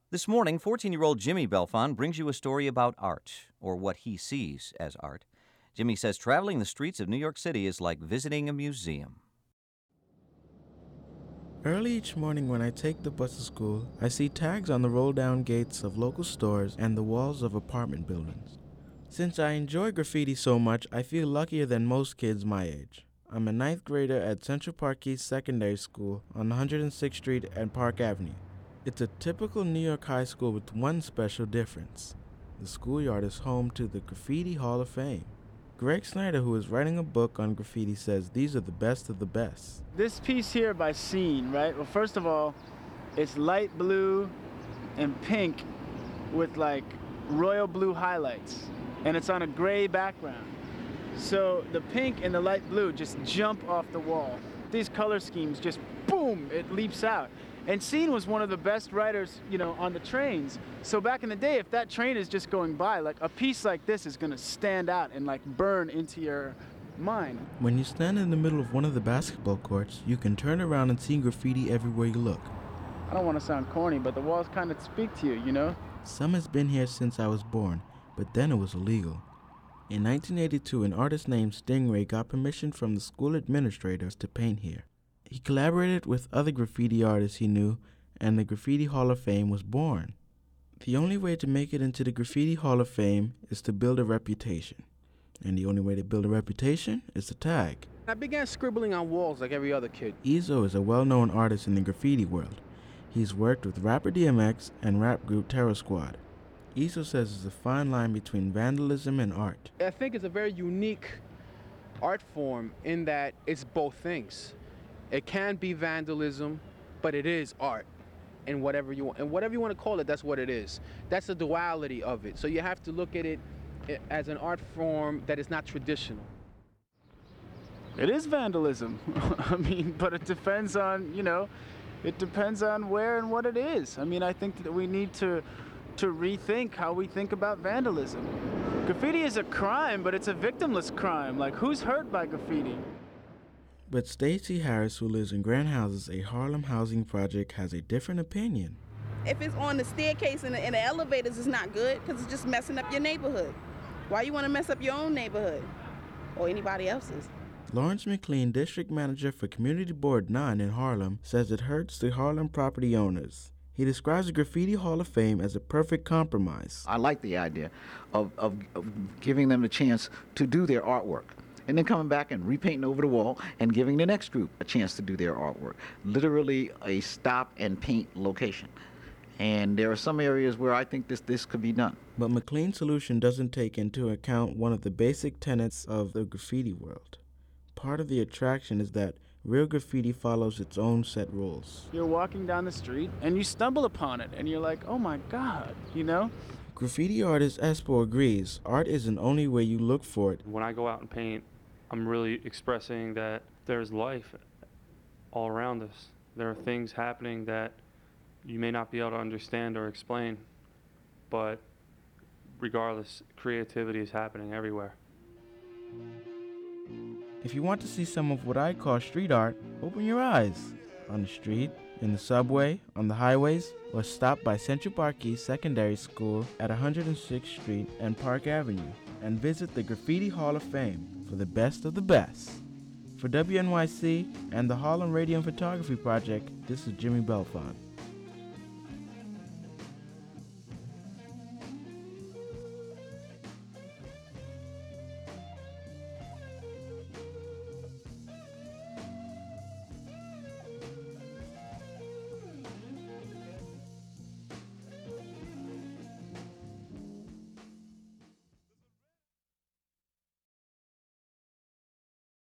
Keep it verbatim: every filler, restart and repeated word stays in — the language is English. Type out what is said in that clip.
This morning, fourteen-year-old Jimmy Belfon brings you a story about art, or what he sees as art. Jimmy says traveling the streets of New York City is like visiting a museum. Early each morning when I take the bus to school, I see tags on the roll-down gates of local stores and the walls of apartment buildings. Since I enjoy graffiti so much, I feel luckier than most kids my age. I'm a ninth grader at Central Park East Secondary School on one hundred sixth Street and Park Avenue. It's a typical New York high school with one special difference. The schoolyard is home to the Graffiti Hall of Fame. Greg Snyder, who is writing a book on graffiti, says these are the best of the best. This piece here by Scene, right? Well, first of all, it's light blue and pink with like royal blue highlights, and it's on a gray background. So the pink and the light blue just jump off the wall. These color schemes just boom, it leaps out. And Scene was one of the best writers, you know, on the trains. So back in the day, if that train is just going by, like a piece like this is gonna stand out and like burn into your mind. When you stand in the middle of one of the basketball courts, you can turn around and see graffiti everywhere you look. I don't want to sound corny, but the walls kind of speak to you, you know? Some has been here since I was born, but then it was illegal. In nineteen eighty-two, an artist named Stingray got permission from the school administrators to paint here. He collaborated with other graffiti artists he knew, and the Graffiti Hall of Fame was born. The only way to make it into the Graffiti Hall of Fame is to build a reputation. And the only way to build a reputation is to tag. I began scribbling on walls like every other kid. Ezo is a well-known artist in the graffiti world. He's worked with rapper D M X and rap group Terror Squad. Ezo says there's a fine line between vandalism and art. I think it's a very unique art form in that it's both things. It can be vandalism, but it is art. And whatever you want, and whatever you want to call it, that's what it is. That's the duality of it. So you have to look at it as an art form that is not traditional. It is vandalism. I mean, but it depends on, you know, it depends on where and what it is. I mean, I think that we need to to rethink how we think about vandalism. Graffiti is a crime, but it's a victimless crime. Like, who's hurt by graffiti? But Stacey Harris, who lives in Grand Houses, a Harlem housing project, has a different opinion. If it's on the staircase and the, and the elevators, it's not good because it's just messing up your neighborhood. Why you want to mess up your own neighborhood or anybody else's? Lawrence McLean, district manager for Community Board nine in Harlem, says it hurts the Harlem property owners. He describes the Graffiti Hall of Fame as a perfect compromise. I like the idea of, of, of giving them the chance to do their artwork, and then coming back and repainting over the wall and giving the next group a chance to do their artwork. Literally a stop and paint location. And there are some areas where I think this, this could be done. But McLean's solution doesn't take into account one of the basic tenets of the graffiti world. Part of the attraction is that real graffiti follows its own set rules. You're walking down the street and you stumble upon it and you're like, oh my God, you know? Graffiti artist Espo agrees, art isn't only where you look for it. When I go out and paint, I'm really expressing that there's life all around us. There are things happening that you may not be able to understand or explain, but regardless, creativity is happening everywhere. If you want to see some of what I call street art, open your eyes. On the street, in the subway, on the highways, or stop by Central Park East Secondary School at one hundred sixth Street and Park Avenue and visit the Graffiti Hall of Fame for the best of the best. For W N Y C and the Harlem Radio and Photography Project, this is Jimmy Belfon.